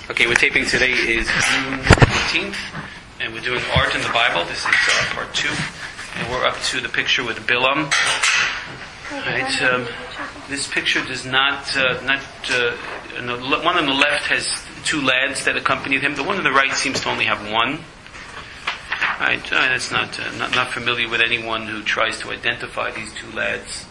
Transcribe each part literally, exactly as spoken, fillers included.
Okay, we're taping today is June fourteenth, and we're doing Art in the Bible. This is uh, part two, and we're up to the picture with Bilam. Right, um, this picture does not, uh, not uh, the, one on the left has two lads that accompanied him. The one on the right seems to only have one. Right, uh, that's not, uh, not not familiar with anyone who tries to identify these two lads.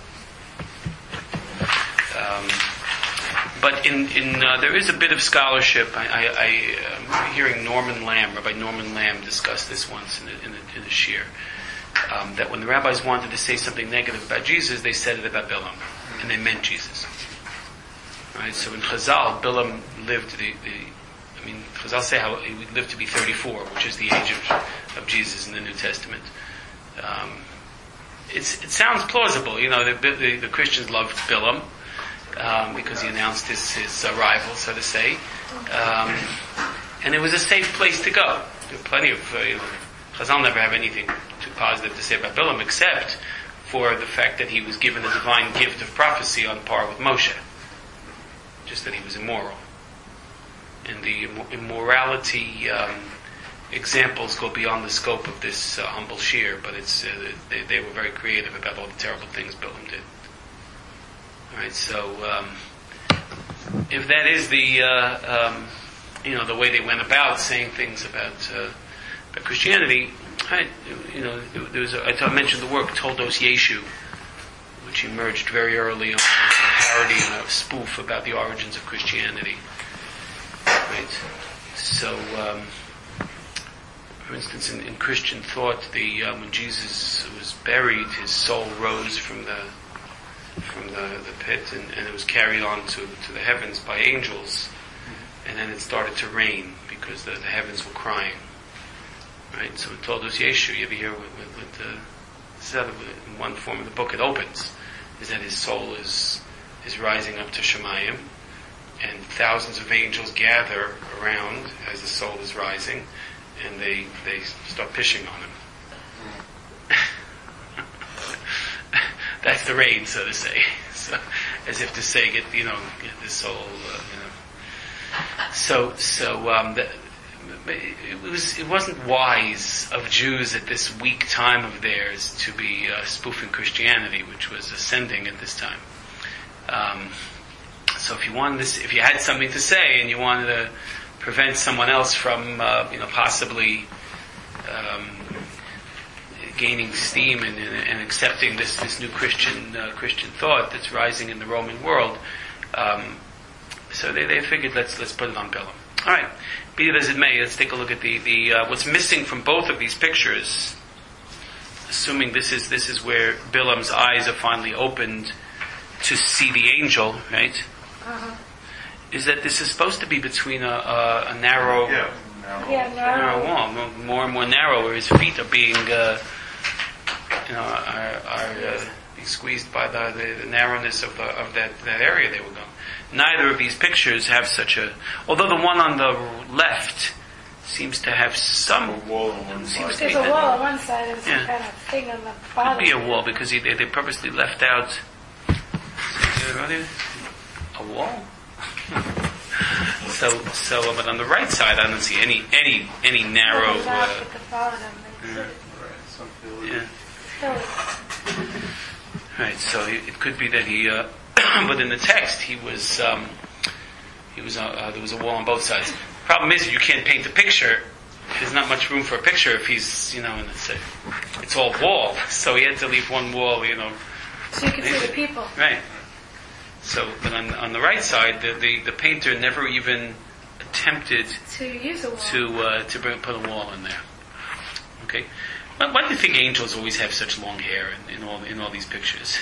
Um, But in, in uh, there is a bit of scholarship. I, I, I remember hearing Norman Lamb, Rabbi Norman Lamb, discuss this once in a, in a, in a shir. Um, that when the rabbis wanted to say something negative about Jesus, they said it about Bilam, and they meant Jesus. Right. So in Chazal, Bilam lived the, the I mean, Chazal say how he would live to be thirty-four, which is the age of, of Jesus in the New Testament. Um, it's, it sounds plausible. You know, the, the, the Christians loved Bilam. Um, because he announced his, his arrival, so to say. Um, and it was a safe place to go. There were plenty of, uh, you know, Chazal never have anything too positive to say about Bilam, except for the fact that he was given a divine gift of prophecy on par with Moshe. Just that he was immoral. And the imm- immorality um, examples go beyond the scope of this uh, humble shir, but it's uh, they, they were very creative about all the terrible things Bilam did. Right, so um, if that is the uh, um, you know the way they went about saying things about, uh, about Christianity, I, you know there was a, I mentioned the work Toldos Yeshu, which emerged very early on as a parody and a spoof about the origins of Christianity. Right, so um, for instance, in, in Christian thought, the uh, when Jesus was buried, his soul rose from the from the, the pit, and, and it was carried on to, to the heavens by angels, and then it started to rain because the, the heavens were crying. Right? So it told us Yeshu, you ever hear with, with, with the, this is how the, in one form of the book it opens, is that his soul is is rising up to Shemayim, and thousands of angels gather around as the soul is rising, and they, they start pishing on him. That's the rain, so to say. So, as if to say, get you know, get this soul, uh, you know. So, so um, the, it was it wasn't wise of Jews at this weak time of theirs to be uh, spoofing Christianity, which was ascending at this time. Um, so, if you wanted this, if you had something to say and you wanted to prevent someone else from, uh, you know, possibly. Um, gaining steam and, and accepting this, this new Christian uh, Christian thought that's rising in the Roman world. Um, so they, they figured let's let's put it on Bilam. All right, be it as it may, let's take a look at the the uh, what's missing from both of these pictures. Assuming this is this is where Bilam's eyes are finally opened to see the angel, right? Uh-huh. Is that this is supposed to be between a, a, a narrow, yeah, narrow, yeah, narrow. narrow wall, more, more and more narrow, where his feet are being. Uh, You know, are, are uh, being squeezed by the, the, the narrowness of the, of that, that area they were going. Neither of these pictures have such a. Although the one on the left seems to have some. A wall on one side. There's a wall on one side and some yeah. kind of thing on the bottom. Could be a wall because he, they, they purposely left out. A wall. so so, but on the right side, I don't see any any any narrow. Uh, yeah. yeah. Right, so it could be that he, uh, but in the text he was, um, he was, uh, uh, there was a wall on both sides. Problem is, you can't paint a picture. There's not much room for a picture if he's, you know, and it's, a, it's all wall. So he had to leave one wall, you know. So you can see the people. Right. So, but on on the right side, the the, the painter never even attempted to use a wall to uh, to bring, put a wall in there. Okay. Why do you think angels always have such long hair in, in all in all these pictures?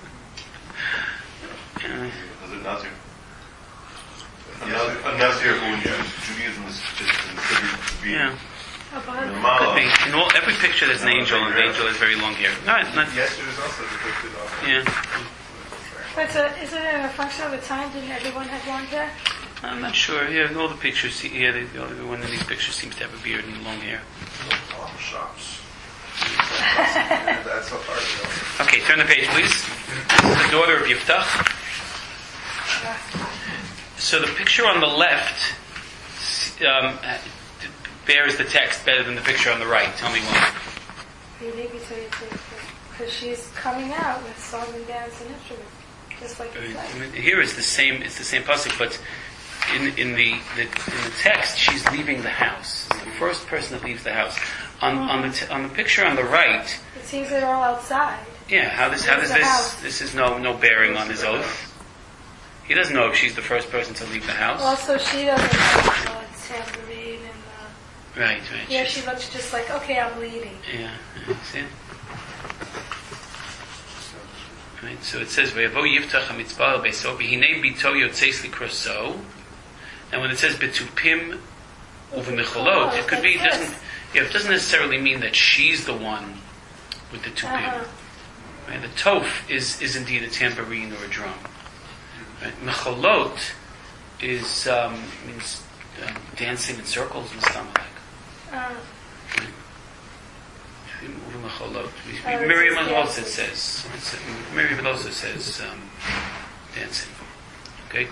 Uh, As a Nazir. A Nazir, a Nazir who in Judaism is just considered to be yeah. normal. Could be. In all, every picture there's an angel, and the angel has very long hair. No, not, yes, there's also depicted of yeah. But so, isn't it a function of the time? Didn't everyone have long hair? I'm not sure. Yeah, in all the pictures, yeah, the, the only one in these pictures seems to have a beard and long hair. Barber shops. That's so hard. Okay, turn the page, please. This is the daughter of Yiftach. So the picture on the left um, bears the text better than the picture on the right? Tell me why. Because she's coming out with song and dance and instruments, just like you said. Here it's the same. It's the same pasuk, but in in the, the in the text, she's leaving the house. It's the first person that leaves the house. On mm-hmm. on the t- on the picture on the right, it seems they're all outside. Yeah. How does how does this house. This is no no bearing on his oath. He doesn't know if she's the first person to leave the house. Also, she doesn't have uh, tambourine and. Uh, right. Right. Yeah, she looks just like, okay, I'm leaving. Yeah. yeah see it? Right, so it says, "Ve'yavo yiftach hamitzbah beso v'hinei bito yotzeis likroso." And when it says "betupim uv'micholot," it could be it doesn't. Yeah, it doesn't necessarily mean that she's the one with the tupim. Uh-huh. Right, the tof is is indeed a tambourine or a drum. Right, micholot is um, means um, dancing in circles and stuff like. Uh-huh. Right. Miriam also says, Miriam also says um, dancing. Okay.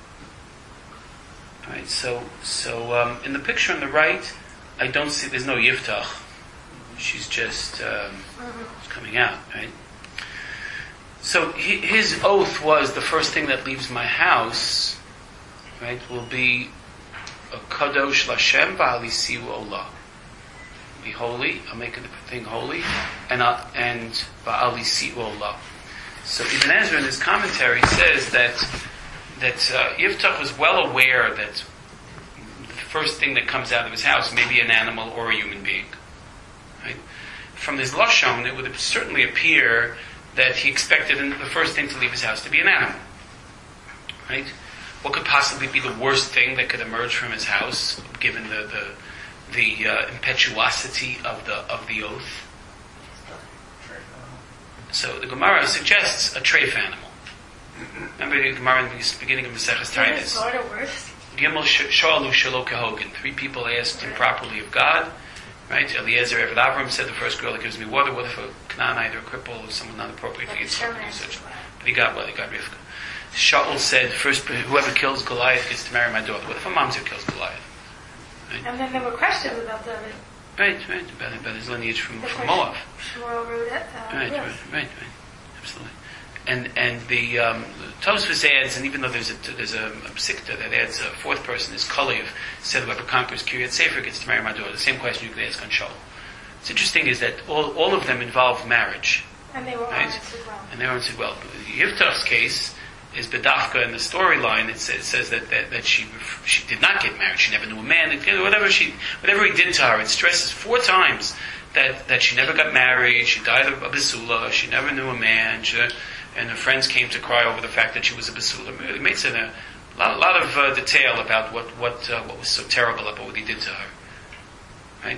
All right. So, so um, in the picture on the right, I don't see. There's no yiftach. She's just um, coming out. Right. So he, his oath was the first thing that leaves my house. Right. Will be a kadosh Lashem v'alisiu olah. Be holy. I'll make the thing holy, and I'll, and ba'alisiu olah. So Ibn Ezra in his commentary says that that uh, Yiftach was well aware that the first thing that comes out of his house may be an animal or a human being. Right? From his lashon, it would certainly appear that he expected the first thing to leave his house to be an animal. Right? What could possibly be the worst thing that could emerge from his house, given the the the uh, impetuosity of the of the oath? So the Gemara suggests a treif animal. Remember the Gemara in the beginning of Maseches Tainis. Gimel Shalu Shalo Kehogan. Three people asked improperly of God. Right? Eliezer Eved Avram said, the first girl that gives me water, what if a Canaanite or a cripple or someone not appropriate for Yitzchak? But he got well, he got Rivka. Shaul said, first whoever kills Goliath gets to marry my daughter. What if a mamzer kills Goliath? Right? And then there were questions about David. Right, right, about, about his lineage from, from Moab. Shmuel wrote it. Uh, right, yes. right, right, right, absolutely. And and the um, Tosfos adds, and even though there's a there's a, a sikta that adds a fourth person, is Kalev said whoever conquers Kiryat Sefer gets to marry my daughter. The same question you could ask on Shaul. What's interesting is that all all of them involve marriage. And they were right? answered well. And they were answered well. Yiftach's case is Bedafka in the storyline. It says, it says that, that that she she did not get married. She never knew a man. Whatever she whatever he did to her, it stresses four times that, that she never got married. She died of a basula. She never knew a man. She, and her friends came to cry over the fact that she was a basula. It makes it a lot, lot of uh, detail about what what uh, what was so terrible about what he did to her. Right.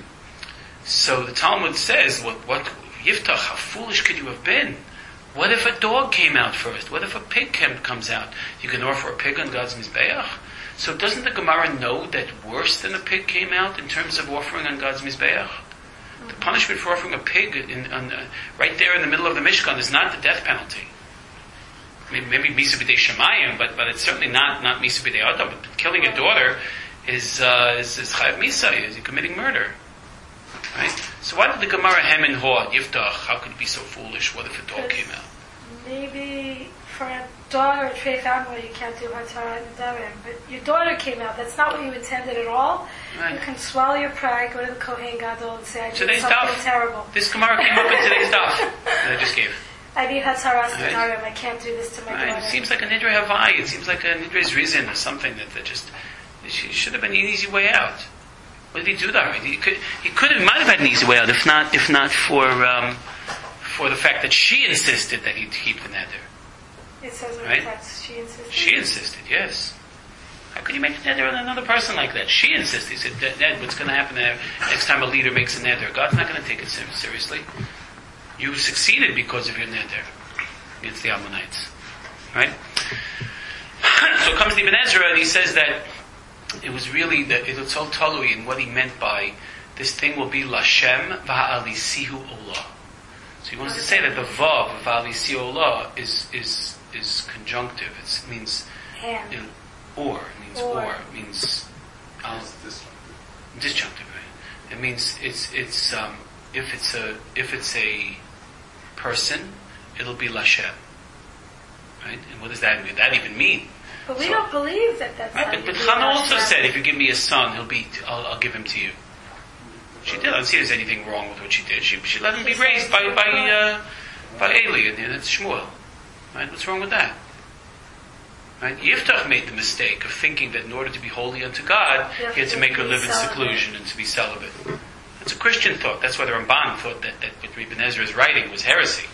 So the Talmud says, what what Yiftach, how foolish could you have been? What if a dog came out first? What if a pig came, comes out? You can offer a pig on God's Mizbeach? So doesn't the Gemara know that worse than a pig came out in terms of offering on God's Mizbeach? Mm-hmm. The punishment for offering a pig in, on, uh, right there in the middle of the Mishkan is not the death penalty. Maybe, maybe Misa B'dei Shemayim, but, but it's certainly not, not Misa B'dei Adam. But killing a daughter is, uh, is, is Chayav Misa, is committing murder. Right? So why did the Gemara hem and haw, Yiftach, how could it be so foolish? What if a dog came out? Maybe for a daughter, a treif animal, you can't do Hatzara and Darim. But your daughter came out. That's not what you intended at all. Right. You can swallow your pride, go to the Kohen Gadol and say, I did today's something daf. terrible. This Gemara came up in today's daf that I just gave. I need Hatzara and Darim. I can't do this to my right. daughter. It seems like a Nidre Havai. It seems like a Nidre's Rizin or something that, that just, it should have been an easy way out. What did he do that? He could, he could have, might have had an easy way out, if not, if not for, um, for the fact that she insisted that he keep the neder. It says right? That she insisted. She insisted, yes. How could you make a neder on another person like that? She insisted. He said, Ned, what's going to happen there next time a leader makes a neder? God's not going to take it seriously. You succeeded because of your neder against the Ammonites, right? So comes the Ibn Ezra and he says that it was really that it was all talui in what he meant by this thing will be Lashem va'alisihu olah. So he wants to say that the vav of va'alisihu olah is is is conjunctive. It means and it, or it means or, or. It means I'll, this Disjunctive, right? It means it's it's um, if it's a if it's a person, it'll be Lashem, right? And what does that mean? That even mean? But we So- don't believe that that's Right, how but, you but do Chana that. also said, if you give me a son, he'll be. I'll, I'll give him to you. She did. I don't see there's anything wrong with what she did. She she let him be raised by by uh, by Eli, and it's Shmuel. Right? What's wrong with that? Right? Yiftach made the mistake of thinking that in order to be holy unto God, he had to make her live in seclusion and to be celibate. It's a Christian thought. That's why the Ramban thought that, that what Ibn Ezra is writing was heresy.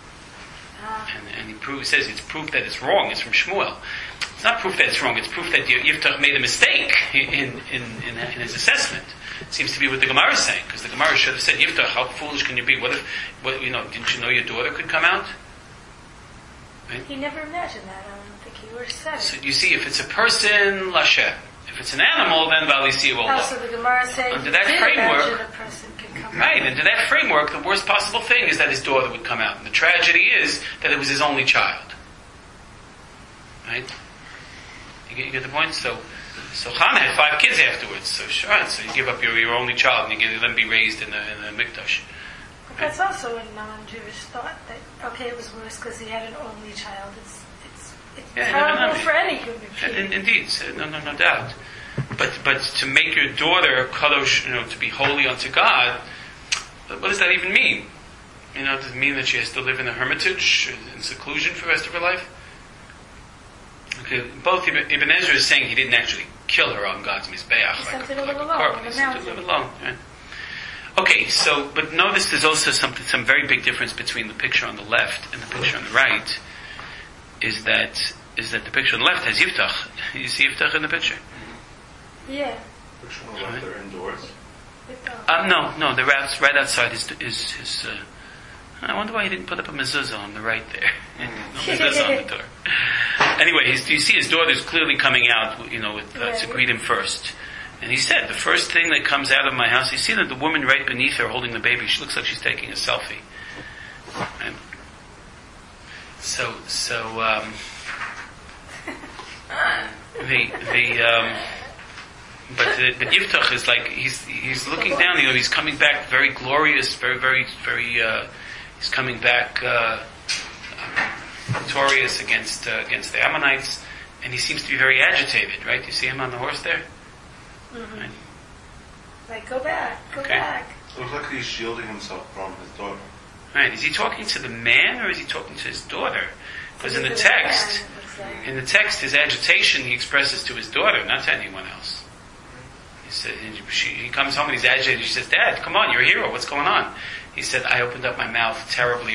Ah. And, and he proves, says it's proof that it's wrong. It's from Shmuel. It's not proof that it's wrong. It's proof that Yiftach made a mistake in, in, in, in his assessment. It seems to be what the Gemara is saying, because the Gemara should have said, Yiftach, how foolish can you be? What if, what, you know, didn't you know your daughter could come out? Right? He never imagined that. I don't think he would have said it. So you see, if it's a person, Lashem. If it's an animal, then Valisi will Oh, look. so the Gemara saying Under he that did framework- imagine a person can come Right, out. into that framework, the worst possible thing is that his daughter would come out. And the tragedy is that it was his only child. Right? You get, you get the point? So, so Chana had five kids afterwards. So sure, so you give up your, your only child and you get them be raised in the, in the mikdash. But that's also a non-Jewish thought that, okay, it was worse because he had an only child. It's it's, it's Yeah, no, no, terrible no. for any human In, being. indeed, so no, no, no doubt. But but to make your daughter kadosh, you know, to be holy unto God, what does that even mean? You know, does it mean that she has to live in a hermitage in seclusion for the rest of her life? Okay, both Ibn Ibn Ezra is saying he didn't actually kill her on God's mizbeach, He like, sent her a, to like live a alone corpse. on the He sent her to live mountain. alone. Right? Okay, so but notice there's also something, some very big difference between the picture on the left and the picture on the right. Is that is that the picture on the left has Yiftach? You see Yiftach in the picture? Yeah. Picture on the left, they're indoors. With the- Uh, no, no, the right, right outside is is his. Uh, I wonder why he didn't put up a mezuzah on the right there. No mezuzah on the door. Anyway, he's, you see his daughter's clearly coming out, you know, with, uh, to greet him first. And he said, the first thing that comes out of my house, you see that the woman right beneath her holding the baby, she looks like she's taking a selfie. Right? So, so, um, the, the, um, but the, the Yiftach is like, he's, he's looking down, you know, he's coming back very glorious, very, very, very, uh, he's coming back, uh, victorious against, uh, against the Ammonites, and he seems to be very agitated, right? You see him on the horse there? Mhm. Right. Like, go back, go Okay. back. It looks like he's shielding himself from his daughter. Right. Is he talking to the man or is he talking to his daughter? Because in the Look at text, that, it looks like. in the text, his agitation he expresses to his daughter, not to anyone else. He said, she, he comes home and he's agitated. She says, "Dad, come on, you're a hero. What's going on?" He said, "I opened up my mouth terribly,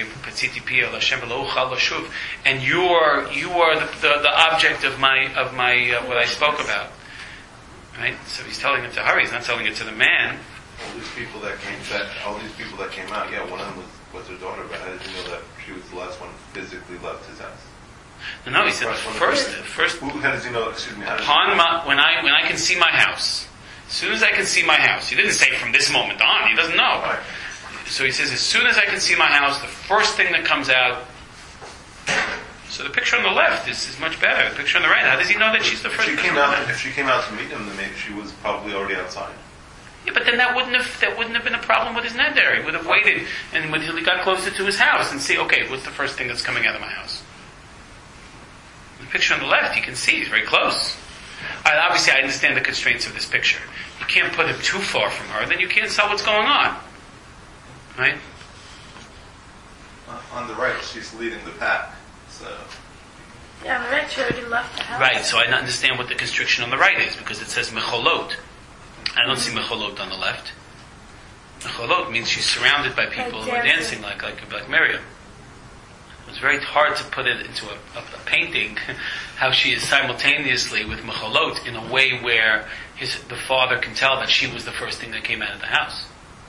and you are you are the, the, the object of my of my uh, what I spoke about." Right. So he's telling it to her. He's not telling it to the man. All these people that came, that all these people that came out, yeah, one of them was, was her daughter, but how did you know that she was the last one who physically left his house? No, no. He said, First one of first, them. first Who, how does he know? Excuse me. How does he upon know? my, when I when I can see my house, as soon as I can see my house, he didn't say from this moment on. He doesn't know. Right. So he says, as soon as I can see my house, the first thing that comes out. So the picture on the left is, is much better. The picture on the right, how does he know that she's the If first? she picture came on the out, left? if she came out to meet him, then maybe she was probably already outside. Yeah, but then that wouldn't have that wouldn't have been a problem with his neder. He would have waited and until he got closer to his house and see, okay, what's the first thing that's coming out of my house? The picture on the left, you can see he's very close. I, obviously, I understand the constraints of this picture. You can't put him too far from her, then you can't tell what's going on, right? Uh, on the right, she's leading the pack. So Yeah, on the right, she already left the house. Right. So I understand what the constriction on the right is because it says mecholot. I don't see mecholot on the left. Mecholot means she's surrounded by people Like who are dancing. dancing like like like Miriam. It was very hard to put it into a, a, a painting how she is simultaneously with mecholot in a way where his the father can tell that she was the first thing that came out of the house.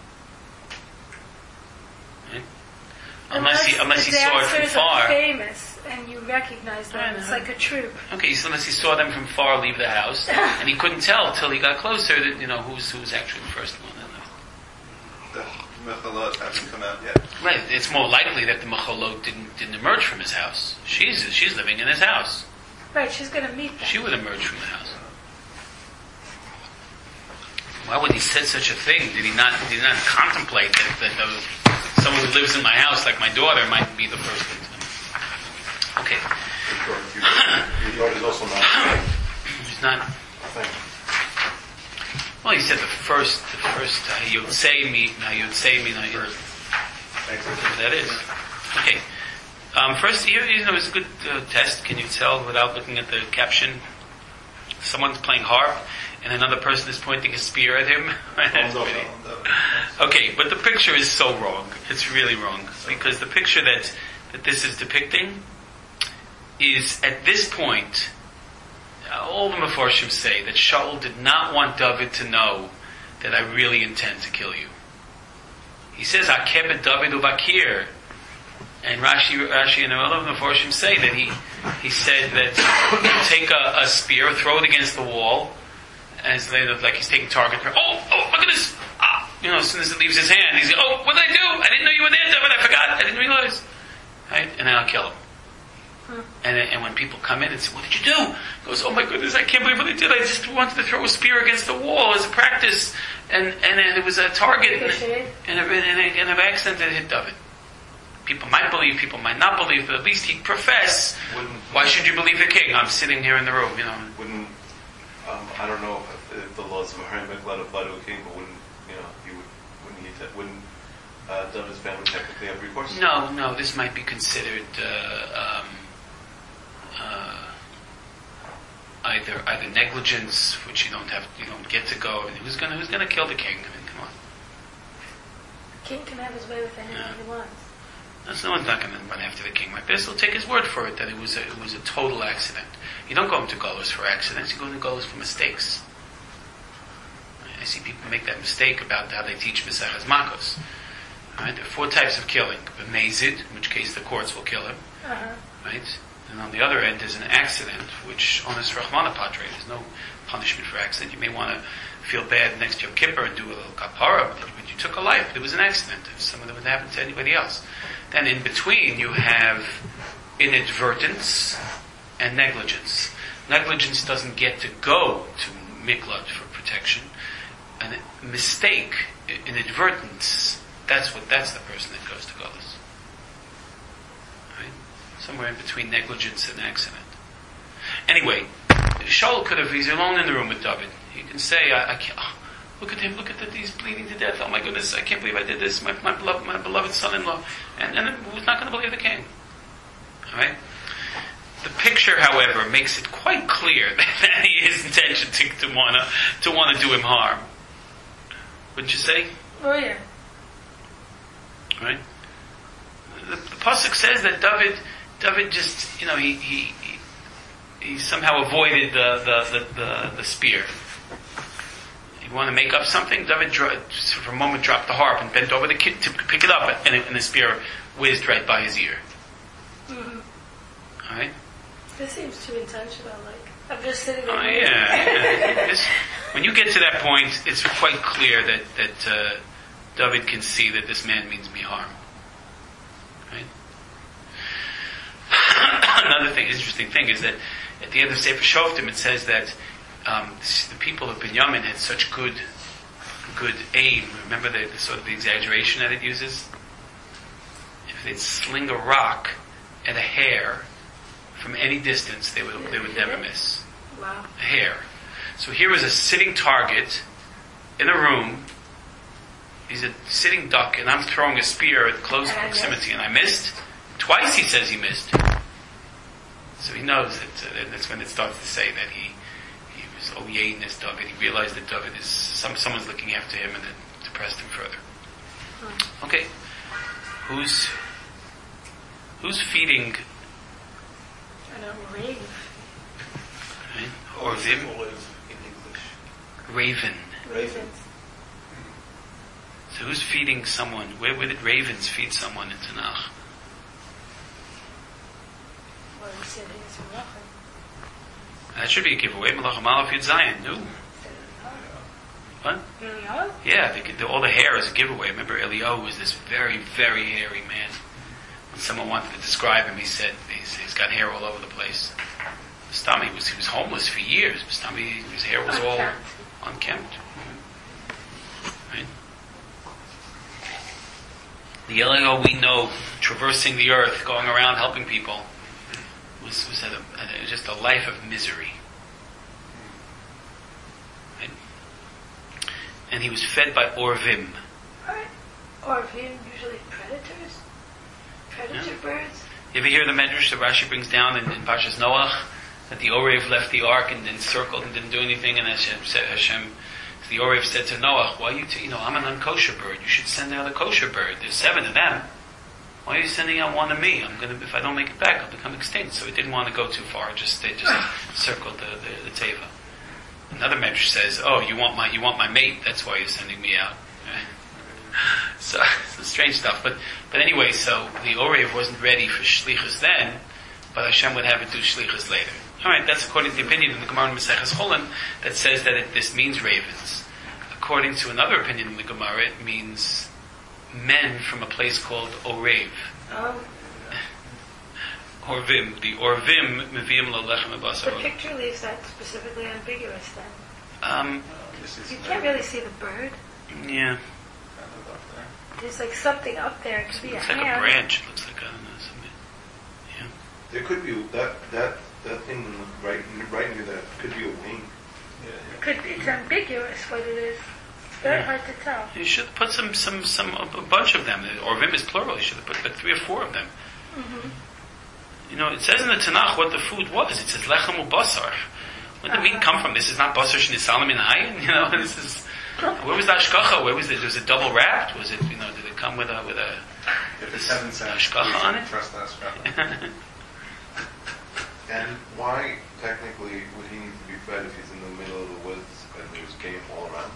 Right? Unless he unless he the saw it from dancers far. are famous, and you recognize them. I It's know. like a troupe. Okay, so unless he saw them from far leave the house, and he couldn't tell till he got closer that, you know, who's who's actually the first one. the Mechalot haven't come out yet. Right, it's more likely that the Mecholot didn't didn't emerge from his house. She's she's living in his house. Right, she's going to meet them. She would emerge from the house. why would he say such a thing? Did he not, did he not contemplate that, that uh, someone who lives in my house, like my daughter, might be the first victim? Okay. Your daughter's also not a thing. He's not. A thing. Well, he said the first, the first, uh, you'd say me, now you'd say me, now you'd. That is. Okay. Um, first, here, you know, it's a good uh, test. Can you tell without looking at the caption? Someone's playing harp, and another person is pointing a spear at him. Okay, but the picture is so wrong. It's really wrong. Because the picture that, that this is depicting is, at this point, all the Mefarshim say that Shaul did not want David to know that I really intend to kill you. He says, Akebet David uvakir. And Rashi, Rashi and all of the Mefarshim say that he, he said that take a, a spear, throw it against the wall, as they look like he's taking target. Oh, oh, look at this! Ah, you know, as soon as it leaves his hand, he's like, oh, what did I do? I didn't know you were there, David. I forgot. I didn't realize. Right? And then I'll kill him. Hmm. And and when people come in and say, what did you do? He goes, oh my goodness, I can't believe what I did. I just wanted to throw a spear against the wall as a practice, and and, and it was a target, and, and, and, and, and an accident that hit David. People might believe, people might not believe, but at least he'd profess. Wouldn't, why should you believe the king? I'm sitting here in the room, you know. Wouldn't, um, I don't know if, if the laws of Aharon let apply to a king, but wouldn't, you know, he would, wouldn't he, te- wouldn't uh, David's family technically have recourse? No, no, this might be considered uh, um, uh, either either negligence, which you don't have, you don't get to go. I mean, who's gonna who's gonna kill the king? I mean, come on. The king can have his way with anyone yeah. he wants. No one's not going to run after the king like this. They'll take his word for it that it was a, it was a total accident. You don't go into Golos for accidents. You go into Golos for mistakes. I see people make that mistake about how they teach Mesechus Makos. Right? There are four types of killing: B'mezid, in which case the courts will kill him. Uh-huh. Right? And on the other end is an accident, which honest Rahmana Patre, there's no punishment for accident. You may want to feel bad next Yom Kippur and do a little kapara, but you took a life. It was an accident. If some of them would happen to anybody else. Then in between you have inadvertence and negligence. Negligence doesn't get to go to miklat for protection. And a mistake, inadvertence, that's what that's the person that goes to Golos. Right? Somewhere in between negligence and accident. Anyway, Shaul could have, he's alone in the room with David. He can say, I, I can't, oh, look at him, look at that, he's bleeding to death. Oh my goodness, I can't believe I did this. My, my beloved, my beloved son-in-law. And, and who's not going to believe the king? Alright? The picture, however, makes it quite clear that he his intention to, to wanna, to wanna do him harm. Wouldn't you say? Oh yeah. Right? The, the pasuk says that David, David just, you know, he, he, he, he somehow avoided the, the, the, the, the spear. You want to make up something? David, dro- for a moment, dropped the harp and bent over the kid to pick it up, and, it, and the spear whizzed right by his ear. Mm-hmm. All right. This seems too intentional. Like I'm just sitting there. Oh yeah. yeah. This, when you get to that point, it's quite clear that that uh, David can see that this man means me harm. Right. Another thing, interesting thing, is that at the end of Sefer Shoftim, it says that. Um, the people of Binyamin had such good, good aim. Remember the, the sort of the exaggeration that it uses. If they'd sling a rock at a hair from any distance, they would they would never miss. Wow. A hair. So here was a sitting target in a room. He's a sitting duck, and I'm throwing a spear at close and proximity, and I missed. Twice he says he missed. So he knows that. Uh, that's when it starts to say that he. Oh, Yehiness David. He realized that David is some someone's looking after him, and it depressed him further. Hmm. Okay, who's who's feeding? I don't rave. Right? Or Vim? In English. Raven. Raven. So who's feeding someone? Where, where did ravens feed someone in Tanakh? Well, he said he was nothing. That should be a giveaway. Malach Amalaf Yud Zayin. No. What? Eliyahu? Yeah, the, the, all the hair is a giveaway. Remember, Eliyahu was this very, very hairy man. When someone wanted to describe him, he said he's, he's got hair all over the place. Stami was he was homeless for years. Stami, his hair was all unkempt. Right? The Eliyahu we know, traversing the earth, going around helping people, was, was at a, at a, just a life of misery. Right? And he was fed by Orvim. Right. Orvim, usually predators? Predator Yeah. birds? You ever hear the medrash that Rashi brings down in, in Parshas Noach, that the Orev left the ark and then circled and didn't do anything, and Hashem, said, Hashem the Orev said to Noach, "Why you, t- you know, I'm an unkosher bird. You should send out a kosher bird. There's seven of them. Why are you sending out one of me? I'm gonna, if I don't make it back, I'll become extinct." So it didn't want to go too far. Just they just circled the, the, the teva. Another medrash says, "Oh, you want my you want my mate. That's why you're sending me out." So it's strange stuff. But but anyway, so the Orev wasn't ready for shlichus then, but Hashem would have it do shlichus later. All right, that's according to the opinion in the Gemara in Maseches Chulin that says that it, this means ravens. According to another opinion in the Gemara, it means men from a place called Orev. Oh. Orvim. The Orvim meviim lo lechem The basar. picture leaves that specifically ambiguous then. Um, This is You can't really see the bird. yeah, kind of up there. There's like something up there. It could be a looks like a hand. branch. It looks like I don't know something. Yeah. There could be that that that thing right right near that could be a wing. Yeah, It could be. It's ambiguous what it is. It's very Yeah. hard to tell. You should put some, some, some, a bunch of them. Orvim is plural. You should have put like three or four of them. Mm-hmm. You know, it says in the Tanakh what the food was. It says lechem ubasar. Where did the meat come from? This is not basar shnisalam in ayin. You know, this is. Where was the ashkacha? Where was it? Was it double wrapped? Was it? You know, did it come with a with a? If it's heaven sent, Ashkacha on it? trust that ashkacha. And why technically would he need to be fed if he's in the middle of the woods and there's game all around?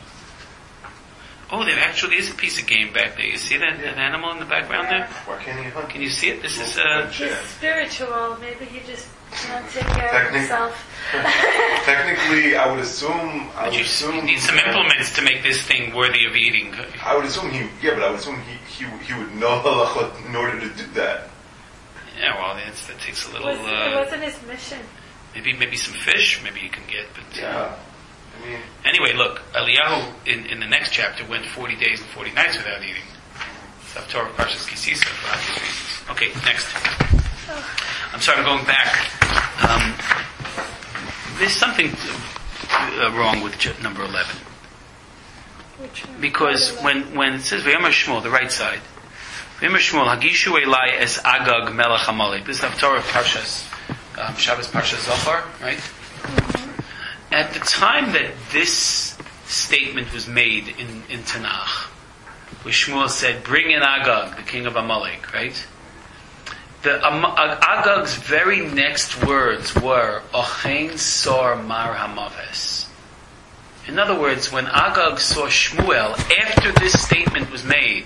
Oh, there actually is a piece of game back there. You see that, that animal in the background there? Why can't he hunt? Can you see it? This is uh. He's spiritual. Maybe he just can't take care of Technic- himself. Technically, I would assume. I But would you, assume you need some implements to make this thing worthy of eating. I would assume he. Yeah, but I would assume he he, he would know halachot in order to do that. Yeah, well, that's, that takes a little. Was, it Uh, wasn't his mission. maybe maybe some fish. Maybe you can get. But uh, Yeah. I mean, anyway, look, Eliyahu in, in the next chapter went forty days and forty nights without eating. Torah of Parshas Kisisa for obvious reasons. Okay, next. I'm sorry, I'm going back. Um, there's something uh, wrong with ch- number eleven. Which one? Because when, when it says V'yamar Shmuel, the right side, V'yamar Shmuel, Hagishu Elai es Agag melech Amalek. This is the Torah of Parshas, um, Shabbos Parshas Zohar, right? Mm-hmm. At the time that this statement was made in, in Tanakh, where Shmuel said, bring in Agag, the king of Amalek, right? The um, Agag's very next words were, Ochein Sor Mar Hamaves. In other words, when Agag saw Shmuel, after this statement was made,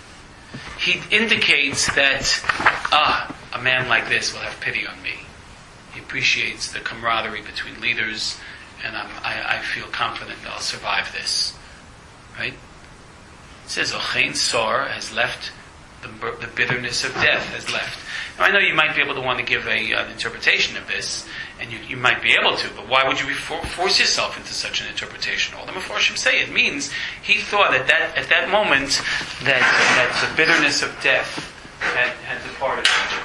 he indicates that, ah, a man like this will have pity on me. He appreciates the camaraderie between leaders, and I'm, I, I feel confident that I'll survive this. Right? It says, Ochein Sor has left, the, the bitterness of death has left. Now, I know you might be able to want to give a, an interpretation of this, and you, you might be able to, but why would you be for, force yourself into such an interpretation? All the Mefarshim say it means he thought at that at that moment that that the bitterness of death had, had departed from him.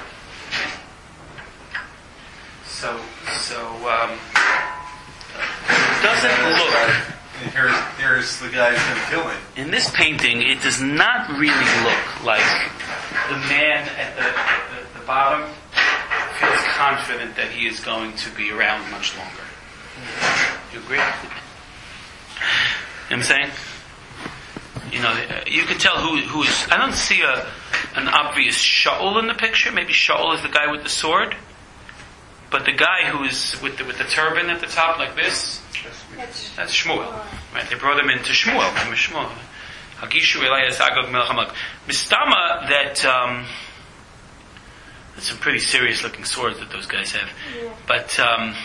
So so um, it doesn't look. Here's, here's the guy who's going to kill me. In this painting, it does not really look like the man at the, the, the bottom feels confident that he is going to be around much longer. You agree? You know what I'm saying? You know, you can tell who who is. I don't see a an obvious Shaul in the picture. Maybe Shaul is the guy with the sword, but the guy who is with the with the turban at the top like this. That's, That's Shmuel. Right? They brought him into Shmuel. From Shmuel. Hagishu Elias Agag Melech Amalek. Mistama that um, that's some pretty serious looking swords that those guys have. yeah. But um,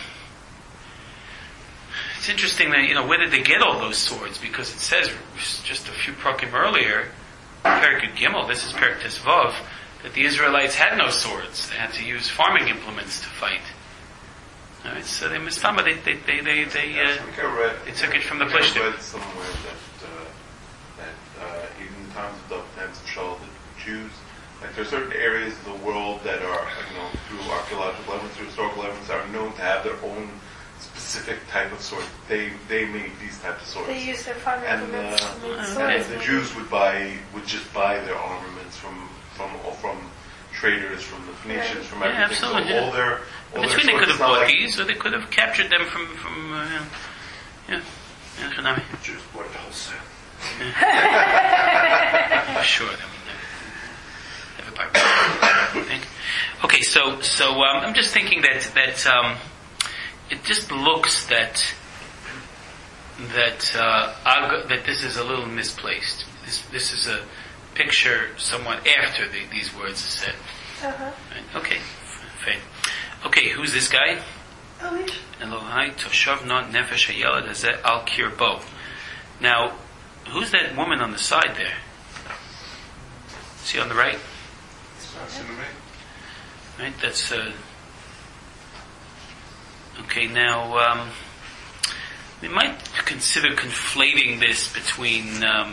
it's interesting that, you know, where did they get all those swords? Because it says just a few prakim earlier, Perek Gimel, this is Perek Tesvav, that the Israelites had no swords. They had to use farming implements to fight. All right, so they mistama they they they they they, uh, I think I read. they took it from the I think I Plishtim. read somewhere that uh, that there are certain areas of the world that are, you know, through archaeological evidence, through historical evidence, are known to have their own specific type of sword. They they made these types of swords. They used their farm And, implements uh, to make and swords. the maybe. Jews would buy would just buy their armaments from from or from traders, from the Phoenicians, Right. from Yeah, everything. absolutely, so yeah. all their all Between their they could swords, have not bought like, these, or they could have captured them from from. Uh, yeah, yeah, Hanami. Jews bought it wholesale. For sure. I mean, never buy. I think. Okay, so so um, I'm just thinking that that um, it just looks that that uh, I'll, that this is a little misplaced. This this is a picture somewhat after the, these words are said. Uh-huh. Right? Okay, fine. Okay, who's this guy? Alish. Elohai toshav not nefesh hayelad hazeh al kirbo. Now, who's that woman on the side there? See on the right? Sounds to me. Right, that's uh, okay. Now, um, we might consider conflating this between um,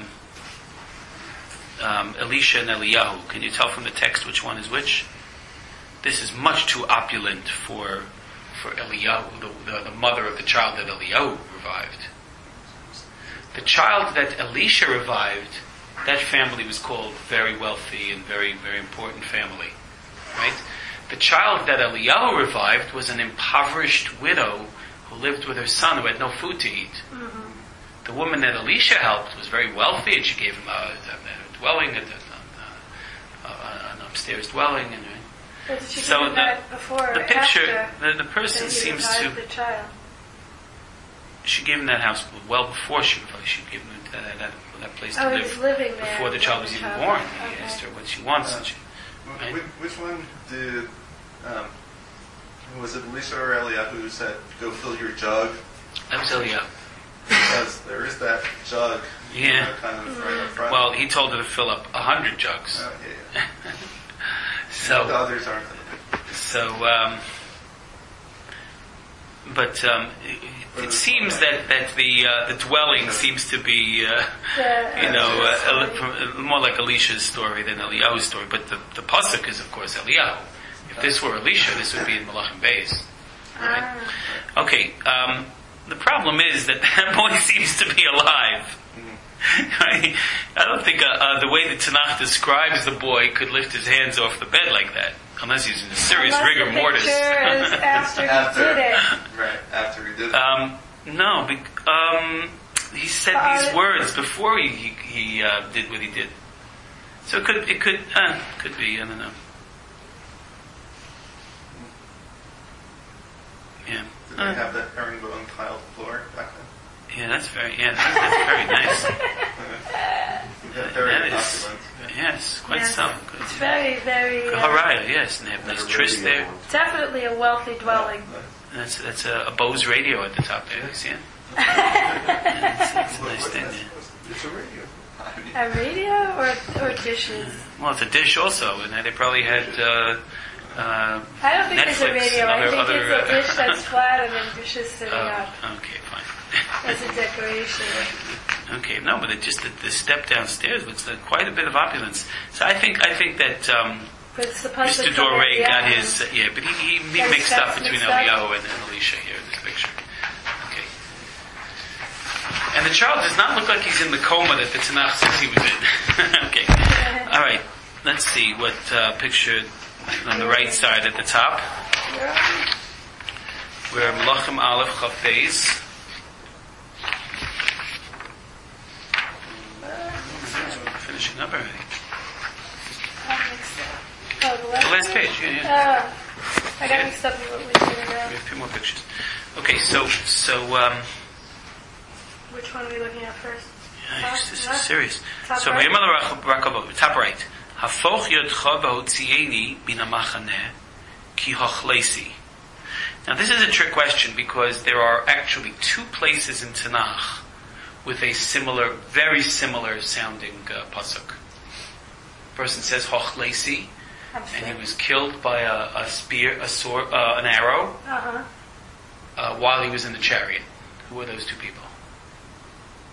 um, Elisha and Eliyahu. Can you tell from the text which one is which? This is much too opulent for for Eliyahu, the, the, the mother of the child that Eliyahu revived. The child that Elisha revived, that family was called very wealthy and very, very important family. Right? The child that Eliyahu revived was an impoverished widow who lived with her son who had no food to eat. Mm-hmm. The woman that Elisha helped was very wealthy, and she gave him a, a, a dwelling, a, a, a, an upstairs dwelling. And, But did she So give him the- that before the or picture, after the, the person that he seems revived to. the child? She gave him that house well before she revived. She'd given him that, that, that place to Oh, he live was living there before the child was even child- born. Okay. He asked her what she wants, Uh, and she, Wh- Right. Which, which one did, um, was it Elisha or Eliyahu who said, go fill your jug? that was Eliyahu. Because there is that jug, you Yeah. know, kind of right up front. Well, he told her to fill up a hundred jugs. Uh, yeah, yeah. The So, others aren't. so, um, but um, it, it seems that that the uh, the dwelling seems to be, uh, The- you know, uh, story. Eli- more like Elisha's story than Eliyahu's story. But the the pasuk is, of course, Eliyahu. If this were Elisha, this would be in Malachim Beis. Right? Ah. Okay. Um, the problem is that that boy seems to be alive. Right? I don't think uh, uh, the way the Tanakh describes the boy could lift his hands off the bed like that, unless he's in a serious Unless rigor the mortis. picture is after he After. did it. Right, after he did it. um, no, bec- um, he said Uh, these words before he he, he uh, did what he did. So it could it could uh, could be I don't know. Yeah. Did they have that herringbone tiled floor back then? Yeah, that's very yeah, that's, that's very nice. That very That is, opulent. yes, quite Yes. some. Good. It's very, very, uh, Haraya, yes, and they have nice tryst there. definitely a wealthy dwelling. And that's that's a, a Bose radio at the top there. You see it? Yeah, it's, it's a nice thing there. It's a radio. I mean, A radio or, or dishes? Well, it's a dish also, and they probably had uh, uh, I don't think Netflix there's a radio. and I other- think other, it's a uh, dish that's flat and then dishes sitting up oh, okay, fine. as a decoration. Okay, no, but it just the, the step downstairs looks like quite a bit of opulence. So I think I think that um, But it's supposed Mister to come Doré in, got yeah. his uh, yeah, but he he, he Got mixed his up steps between mixed up. Eliyahu and, and Elisha here in this picture. Okay, and the child does not look like he's in the coma that the Tanakh says he was in. Okay, all right. Let's see what uh, picture on the right side at the top, where Melachim Aleph Chafez. Finishing up already. I'm mixed up. Oh, the last, The last page, yeah, yeah. Oh, I got mixed up with what we did We now. have a few more pictures. Okay, so so um, Which one are we looking at first? yeah, this this is serious. Top So right? Vayimel Rakavot, top right. Hafoch yodcha v'hotzieni bin hamachaneh ki hochlesi. Now this is a trick question because there are actually two places in Tanakh with a similar, very similar sounding uh, pasuk. Person says hochlesi, I'm and sick. he was killed by a, a spear, a sword, uh, an arrow, Uh-huh. uh, while he was in the chariot. Who are those two people?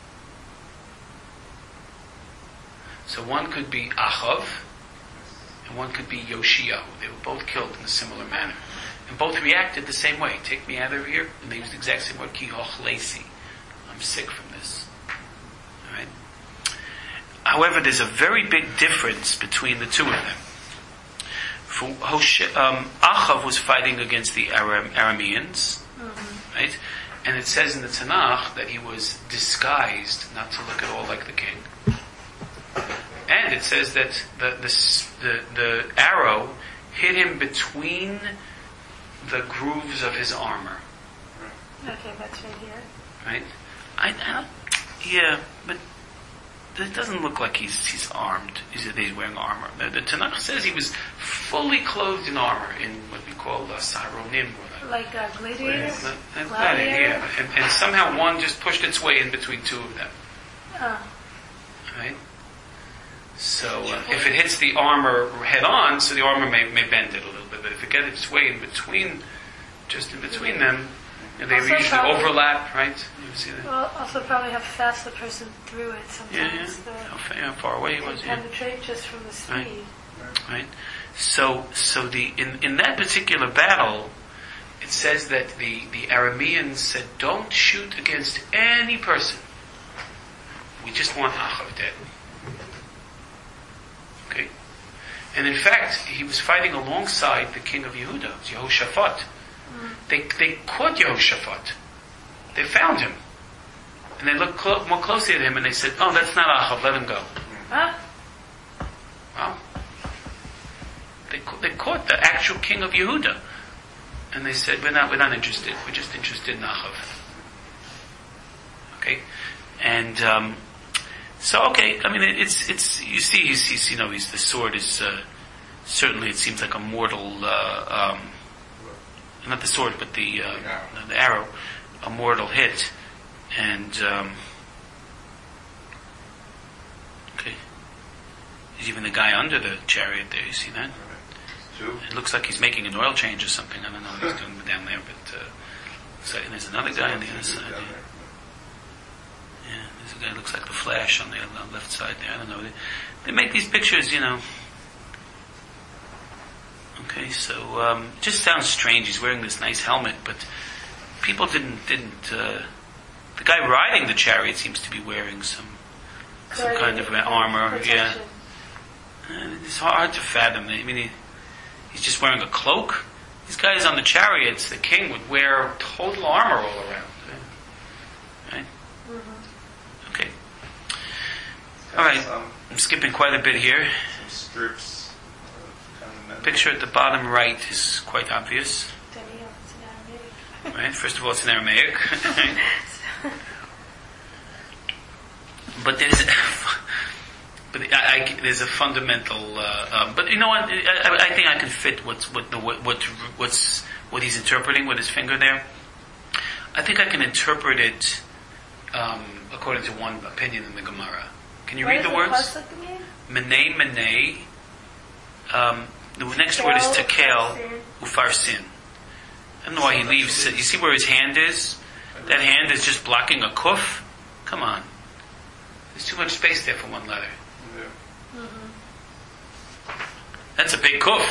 So one could be Achav, and one could be Yoshiyahu. They were both killed in a similar manner. And both reacted the same way. Take me out of here. And they used the exact same word, ki hochlesi. I'm sick from this. All right? However, there's a very big difference between the two of them. For Hoshe, um, Achav was fighting against the Aram, Arameans, mm-hmm. right? And it says in the Tanakh that he was disguised not to look at all like the king. And it says that the the the, the arrow hit him between the grooves of his armor. Okay, that's right here. Right? I, I don't, yeah, but it doesn't look like he's he's armed. He's, he's wearing armor. The, the Tanakh says he was fully clothed in armor in what we call the Saronim. Like uh, gladiators? The, the, gladiator? Yeah, and, and somehow one just pushed its way in between two of them. Oh. Right? So uh, if it hits the armor head on, so the armor may, may bend it a little bit, but if it gets its way in between, just in between them, you know, they also usually overlap, right? You see that? Well, also probably how fast the person threw it sometimes. Yeah, yeah. How, fa- how far away he was. Yeah. Penetrate just from the speed. Right. right. So, so the in, in that particular battle, it says that the, the Arameans said, don't shoot against any person. We just want Achav dead. Okay? And in fact, he was fighting alongside the king of Yehuda, Yehoshaphat. Mm. They they caught Yehoshaphat. They found him. And they looked clo- more closely at him and they said, oh, that's not Achav, let him go. Huh? Wow. They, they caught the actual king of Yehuda. And they said, we're not, we're not interested. We're just interested in Achav. Okay? And, um, so, okay, I mean, it, it's, it's, you see, he's, he's, you know, he's, the sword is, uh, certainly it seems like a mortal, uh, um, not the sword, but the, uh, the, the arrow, a mortal hit. And, um, okay. There's even the guy under the chariot there, you see that? It looks like he's making an oil change or something. I don't know what he's doing down there, but, uh, so, and there's another guy on the other side. Yeah. Yeah, there's a guy who looks like the Flash on the left side there. I don't know. They, they make these pictures, you know. Okay, so um, it just sounds strange. He's wearing this nice helmet, but people didn't didn't. Uh, the guy riding the chariot seems to be wearing some some kind of armor. Protection. Yeah, and it's hard to fathom. I mean, he, he's just wearing a cloak. These guys on the chariots, the king would wear total armor all around. Right? Mm-hmm. Okay. All right. I'm skipping quite a bit here. Some strips. Picture at the bottom right is quite obvious. Right? First of all, it's in Aramaic. But there's, but I, I, there's a fundamental. Uh, um, but you know what? I, I think I can fit what's what the what, what what's what he's interpreting with his finger there. I think I can interpret it um, according to one opinion in the Gemara. Can you what read the words? Menei menei. Um, The next word is tekel, ufarsin. I don't know why he leaves. You see where his hand is? That hand is just blocking a kuf? Come on. There's too much space there for one letter. Yeah. Mm-hmm. That's a big kuf.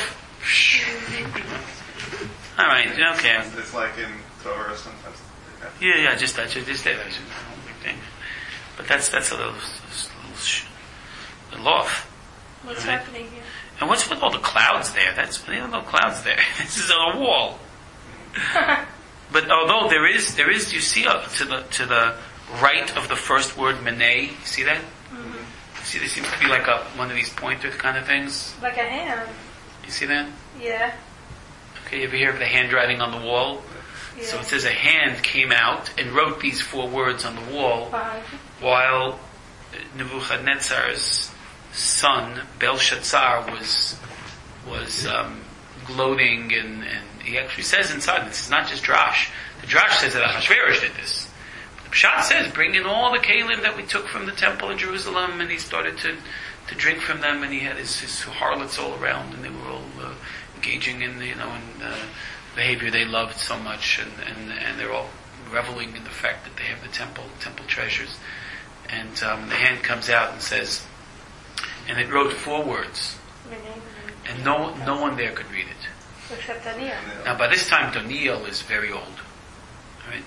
All right, okay. It's like in Torah sometimes. Yeah, yeah, just that. Just that. But that's that's a little, a little, a little off. What's right? happening here? And what's with all the clouds there? That's there are no clouds there. This is a wall. But although there is, there is, you see uh, to the to the right of the first word menei. You see that? Mm-hmm. You see, there seems to be like a one of these pointer kind of things. Like a hand. You see that? Yeah. Okay, you ever hear of the handwriting on the wall? Yeah. So it says a hand came out and wrote these four words on the wall, Five. while Nebuchadnezzar's son Belshazzar was was um, gloating, and, and he actually says inside, this is not just Drash. The Drash says that Ahasuerus did this. But the Pshat says, bring in all the kalim that we took from the temple in Jerusalem, and he started to, to drink from them, and he had his, his harlots all around, and they were all uh, engaging in the, you know in the behavior they loved so much, and, and and they're all reveling in the fact that they have the temple temple treasures. And um, the hand comes out and says, and it wrote four words. And no no one there could read it. Except Daniel. Now, by this time, Daniel is very old. Right?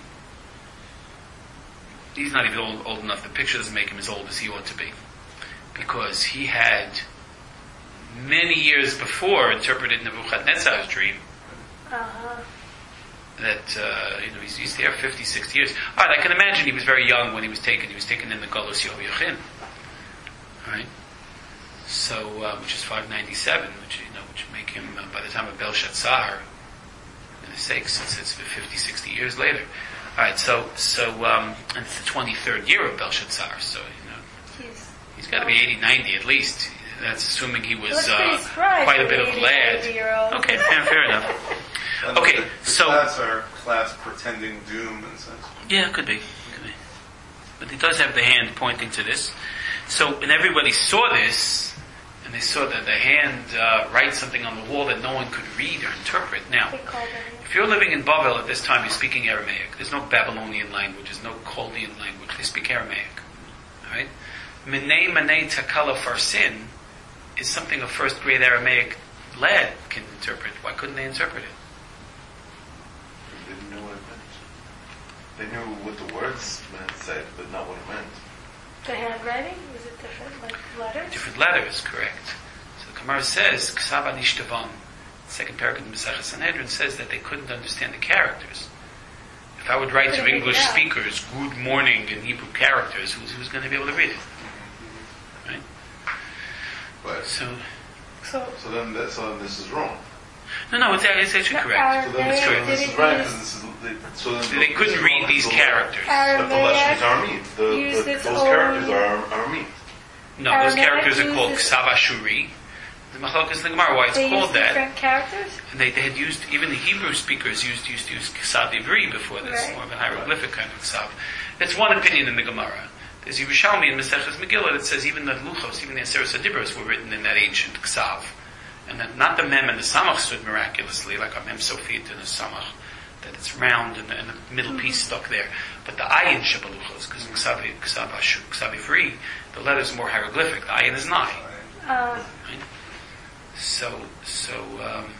He's not even old, old enough. The picture doesn't make him as old as he ought to be. Because he had, many years before, interpreted Nebuchadnezzar's dream. Uh-huh. That, uh, you know, he's, he's there fifty, sixty years. All right, I can imagine he was very young when he was taken. He was taken in the Galus Yehoiachin. Right? So, uh, which is five ninety-seven, which, you know, which make him, uh, by the time of Belshazzar, in the sakes, it's, it's fifty, sixty years later. Alright, so, so, um, and it's the twenty-third year of Belshazzar, so, you know, He's, he's got to be eighty, ninety at least. That's assuming he was, Looks uh, pretty spry quite a for bit an of eighty, lad. ninety-year-old. Okay, fair, fair enough. And Okay, the, the so- class are class pretending doom in a sense. Yeah, could be, could be. But he does have the hand pointing to this. So, and everybody saw this, and they saw that the hand uh, write something on the wall that no one could read or interpret. Now, They called him. if you're living in Bavel at this time, you're speaking Aramaic. There's no Babylonian language, there's no Chaldean language. They speak Aramaic. Alright? Minei Manei Takala Farsin is something a first grade Aramaic lad can interpret. Why couldn't they interpret it? They didn't know what it meant. They knew what the words meant, said, but not what it meant. The handwriting? Was it different, like letters? Different letters, correct. So the Gemara says, Ksava Nishtavan, second paragraph in Masechah Sanhedrin says that they couldn't understand the characters. If I would write to Couldn't read it English out. speakers, good morning in Hebrew characters, who's, who's going to be able to read it? Right? But So, So, so then, that, so then this is wrong. no, no, it's, it's actually the correct. So then, Aramaic so then this didn't is right. use- Because this is they, so then They couldn't read these the- characters. But the Lashon is Aramaic Aramean. The, used the, its those own- characters are Aramean. No, those Aramaic characters are called uses- Ksava Shuri. The Machlokas in the Gemara, why it's they called used that. different characters? And they, they had used, even the Hebrew speakers used used to use Ksav Ivri before this, Right. more of a hieroglyphic kind of Ksav. That's one opinion in the Gemara. There's Yerushalmi in Maseches Megillah that says even the Luchos, even the Aseret Adibros were written in that ancient Ksav. And that not the Mem and the Samach stood miraculously, like a Mem Sofit and a Samach, that it's round and the, and the middle Mm-hmm. piece stuck there. But the Ayin Shabaluchos, because in Ksav, Ksav, Ashu- Ksav Ivri, the letters are more hieroglyphic. The Ayin is an Ayin. Uh, Right? So, so, um,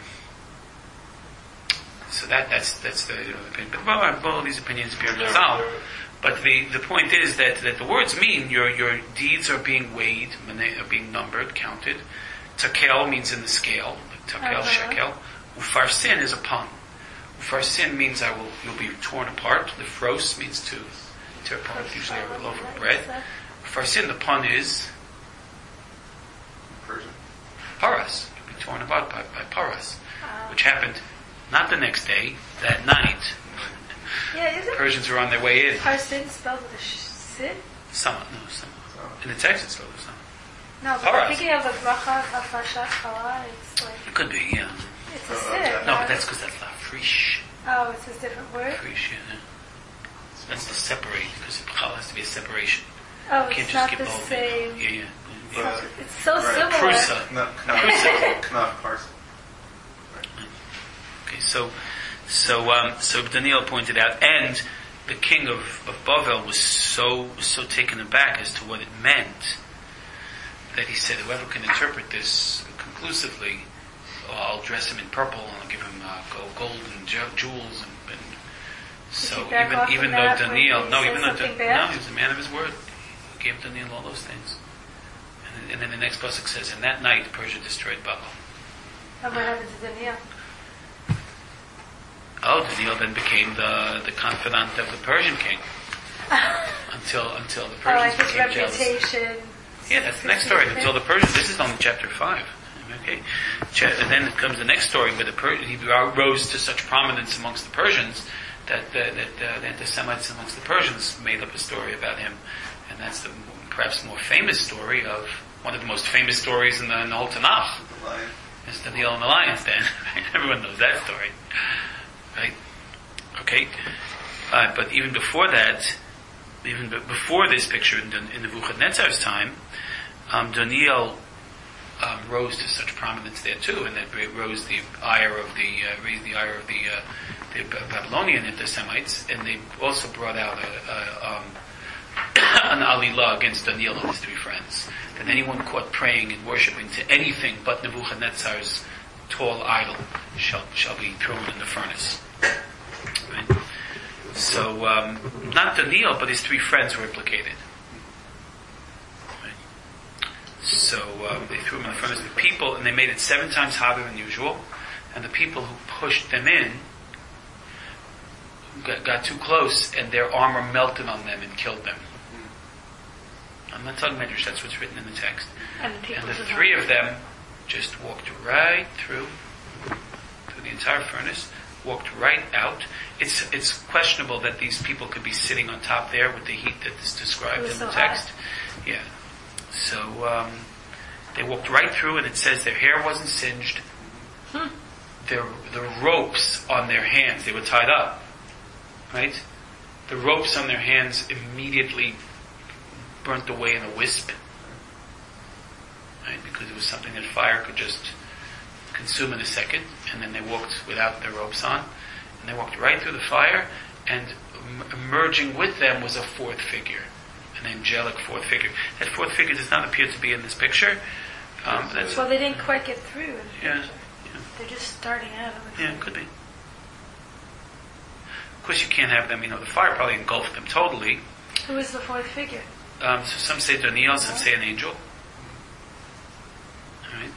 so that that's that's the you know, opinion. But well, both of these opinions appear in Chazal. But the, the point is that, that the words mean your your deeds are being weighed, mane- are being numbered, counted. Takel means in the scale, like takel, Uh-huh. shekel. Ufarsin is a pun. Ufarsin means I will you'll be torn apart. The fros means to tear apart, usually a loaf of bread. Ufarsin, the pun is Persian. paras, to be torn apart by, by paras, uh, which happened not the next day, that night. yeah, isn't Persians were on their way in. Parsin spelled with a sh- sin? Sama, no, sama. In the text it's spelled with sama. No, but Paras. I'm thinking of the bracha hafashat chala. It's like, It could be, yeah. it's a Uh, sin. okay. No, not- but that's because that's la frish. Oh, it's a different word? Frish, yeah. That's to separate, because it has to be a separation. Oh, You can't it's just not get the both. same. Yeah, yeah. But, It's so Right. similar. Prusa. Knaf, knaf, knaf Parson. Okay, so, so, um, so Daniel pointed out, and the king of, of Bavel was so, so taken aback as to what it meant, that he said, whoever can interpret this conclusively, I'll dress him in purple, and I'll give him uh, gold, gold and ju- jewels, and, and so he back off even, even from though that when Daniel, he no, said even though, something Dan- bad? no, he was a man of his word, he gave Daniel all those things. And, and then the next pasuk says, and that night Persia destroyed Bavel. And what happened to Daniel? Oh, Daniel then became the, the confidant of the Persian king. until until the Oh, like Persians his became jealous. reputation. Yeah, that's the next story. Until the Persians, this is only chapter five. Okay, Cha- and then comes the next story where the per- he rose to such prominence amongst the Persians that uh, that uh, the anti-Semites amongst the Persians made up a story about him, and that's the perhaps more famous story of one of the most famous stories in the, in the whole Tanakh. The lion. It's Daniel and the lion's den. Everyone knows that story, right? Okay, uh, but even before that, even b- before this picture in, in Nebuchadnezzar's time, um, Daniel um, rose to such prominence there too, and that rose the ire of the uh, raised the ire of the uh, the Babylonian anti-Semites, and they also brought out a, a, um, an alila against Daniel and his three friends. that anyone caught praying and worshiping to anything but Nebuchadnezzar's tall idol shall shall be thrown in the furnace. Right? So, um, not Daniel, but his three friends were implicated. Right? So um, they threw him in the furnace. The people, and they made it seven times hotter than usual. And the people who pushed them in got, got too close, and their armor melted on them and killed them. I'm not talking Medrash, that's what's written in the text. And the, and the three of them just walked right through, through the entire furnace, walked right out. It's it's questionable that these people could be sitting on top there with the heat that is described in so the text. Hot. Yeah. So um, they walked right through, and it says their hair wasn't singed. Hmm. Their the ropes on their hands, they were tied up, right? The ropes on their hands immediately burnt away in a wisp, right? Because it was something that fire could just consume in a second. And then they walked without their ropes on, and they walked right through the fire. And emerging with them was a fourth figure, an angelic fourth figure. That fourth figure does not appear to be in this picture. Um, that's, well, they didn't quite get through. In the yeah. picture. They're just starting out. Yeah, it could be. Of course, you can't have them, you know, the fire probably engulfed them totally. Who is the fourth figure? Um, so some say Daniel, some say an angel. Alright.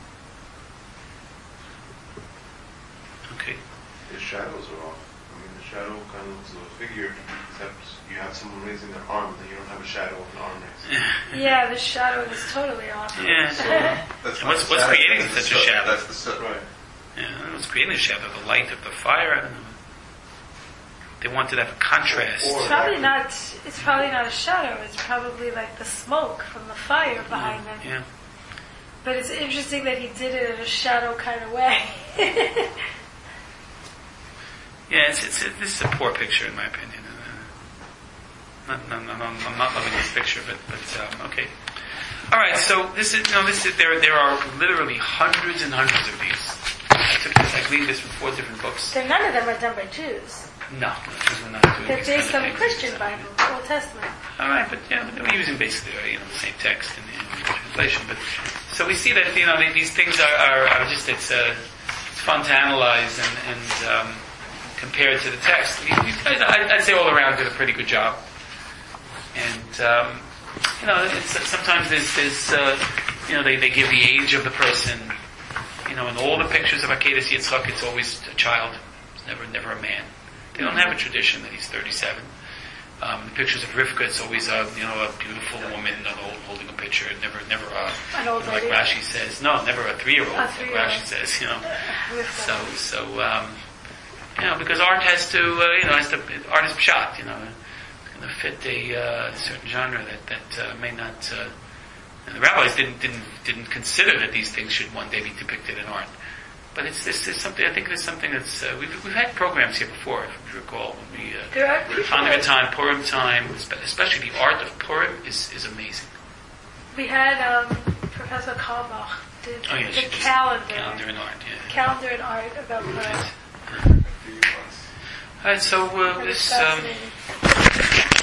Okay. The shadows are off. I mean, the shadow kind of looks like a figure, except you have someone raising their arm, then you don't have a shadow of an arm raised. Yeah, the shadow is totally off. Yeah. So, that's And what's, not what's the shadow, creating that's the such a sun- shadow? That's the sun, right. Yeah, I don't know what's creating the shadow, the light of the fire, I don't know. They wanted to have a contrast. It's probably not. It's probably not a shadow. It's probably like the smoke from the fire behind them. Yeah. But it's interesting that he did it in a shadow kind of way. Yeah, it's, it's, it, this is a poor picture in my opinion. Uh, not, no, no, no, I'm not loving this picture, but but um, okay. All right, so this is no, this is there. There are literally hundreds and hundreds of these. I took this. I gleaned this from four different books. So none of them are done by Jews. No, these were not doing They're these based kind on of the things. Christian Bible, the Old Testament. All right, but yeah, but they were using basically uh, you know the same text in the, in the translation. But so we see that you know they, these things are, are, are just it's, uh, it's fun to analyze and, and um, compare it to the text. These, these guys, I, I'd say all around did a pretty good job. And um, you know, it's, sometimes there's, there's uh, you know they, they give the age of the person. You know, in all the pictures of Akedah Yitzchak, it's always a child. It's never never a man. They don't have a tradition that he's thirty-seven. Um, the pictures of Rivka, it's always a you know a beautiful woman holding a picture. Never, never a, An old like lady. Rashi says. No, never a three-year-old. A Like three-year-old. Rashi says, you know. Rivka. So, so um, you know, because art has to, uh, you know, has to. Art is pshat, you know, it's going to fit a uh, certain genre that that uh, may not. Uh, and the rabbis didn't didn't didn't consider that these things should one day be depicted in art. But it's this is something. I think it's something that's uh, we've we've had programs here before, if you recall. When we uh, There are people Hanukkah that- time, Purim time, especially the art of Purim is is amazing. We had um, Professor Kalbach did Oh yeah, the she does calendar, calendar and art. Yeah. calendar and art about Purim. A few months. All right, so uh, That was this um, fascinating.